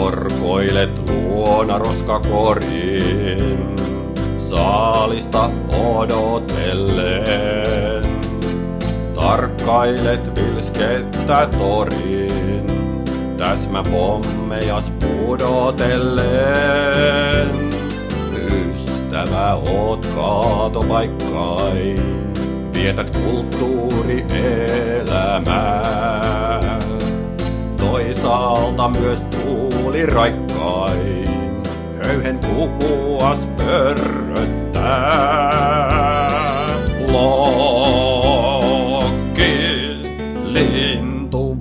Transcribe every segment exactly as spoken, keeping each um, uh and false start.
Korkoilet luona roskakoriin, saalista odotellen. Tarkkailet vilskettä torin, täsmäpommejas pudotellen. Ystävä oot kaatopaikkain, vietät kulttuurielämää. Toisaalta myös tuuliraikkain, höyhen pukuas pörröttää. Lokki, lintu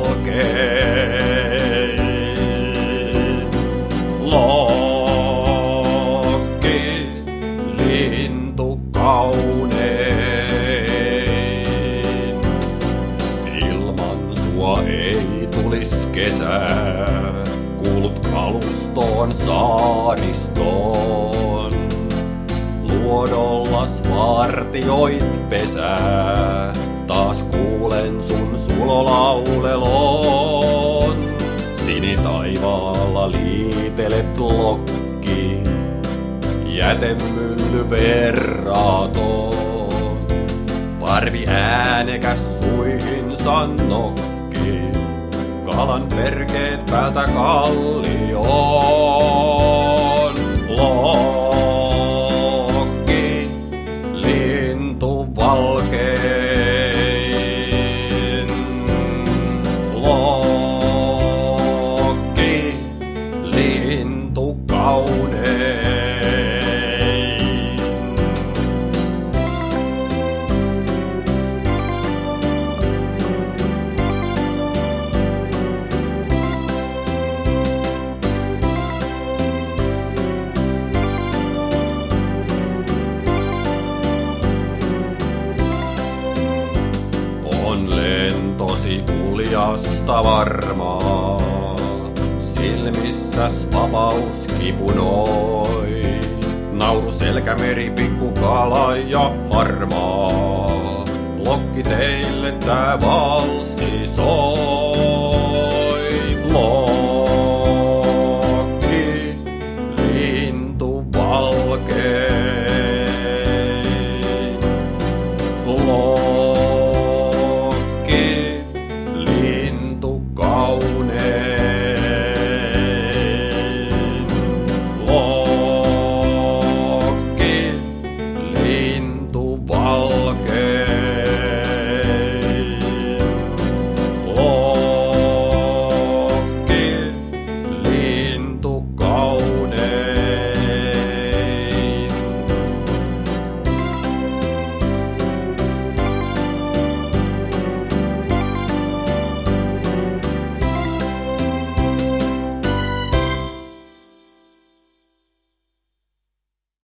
valkein. Lokki, lintu kaunein. Ilman sua ei tulis kesää, kuulut kalustoon saaristoon. Luodollas vartioit pesää, taas kuulen sun sulolaulelon. Sinitaivaalla liitelet lokki, jätemylly verraton. Parvi äänekäs suihinsa nokki, kalan perkeet päältä kallioon. Lokki, lintu valkein. Lokki, lintu kaunein. Lentosi uljasta varmaa, silmissäs vapaus kipunoi. Nauru selkämeri, pikkukala ja harmaa, lokki teille tää valssi soi.